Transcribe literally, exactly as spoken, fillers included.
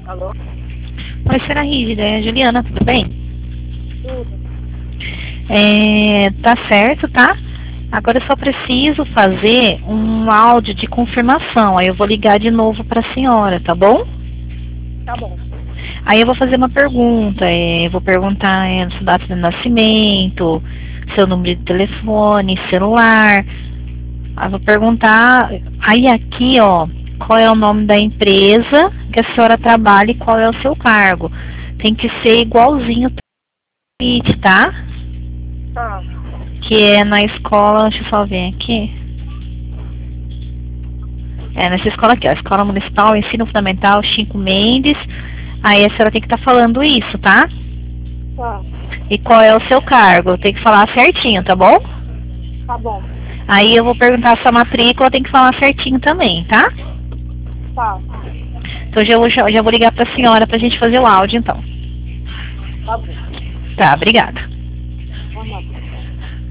Alô? Oi, senhora Rígida, é a Juliana, tudo bem? Tudo. É, tá certo, tá? Agora eu só preciso fazer um áudio de confirmação. Aí eu vou ligar de novo para a senhora, tá bom? Tá bom. Aí eu vou fazer uma pergunta. É, eu vou perguntar é, sua data de nascimento, seu número de telefone, celular. Aí eu vou perguntar. Aí aqui, ó, qual é o nome da empresa que a senhora trabalha e qual é o seu cargo. Tem que ser igualzinho, tá? Tá. Que é na escola, deixa eu só ver aqui. É nessa escola aqui, ó, Escola Municipal Ensino Fundamental Chico Mendes. Aí a senhora tem que estar falando isso, tá? Tá. E qual é o seu cargo? Tem que falar certinho, tá bom? Tá bom. Aí eu vou perguntar a sua matrícula, tem que falar certinho também, tá? Tá. Então já, vou- já, já vou ligar pra senhora pra gente fazer o áudio, então. Tá bom. Tá, obrigada. Vamos lá.